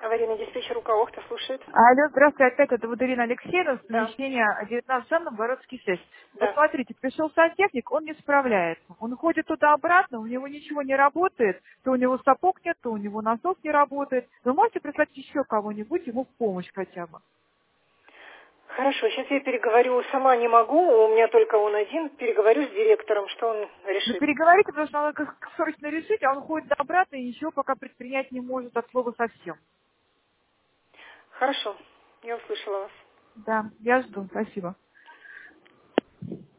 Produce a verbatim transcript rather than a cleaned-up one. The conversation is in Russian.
Аварийный диспетчер Укаохта слушает. Алло, здравствуйте, опять это вот Ирина Алексеевна, с Да, помещения девятнадцать Ш, Новгородский шесть. Вот да. смотрите, пришел сантехник, он не справляется. Он ходит туда-обратно, у него ничего не работает, то у него сапог нет, то у него насос не работает. Вы можете прислать еще кого-нибудь ему в помощь хотя бы? Хорошо, сейчас я переговорю. Сама не могу, у меня только он один. Переговорю с директором, что он Вы решит. переговорите, потому что надо как срочно решить, а он ходит обратно и ничего пока предпринять не может от слова совсем. Хорошо, я услышала вас. Да, я жду, спасибо.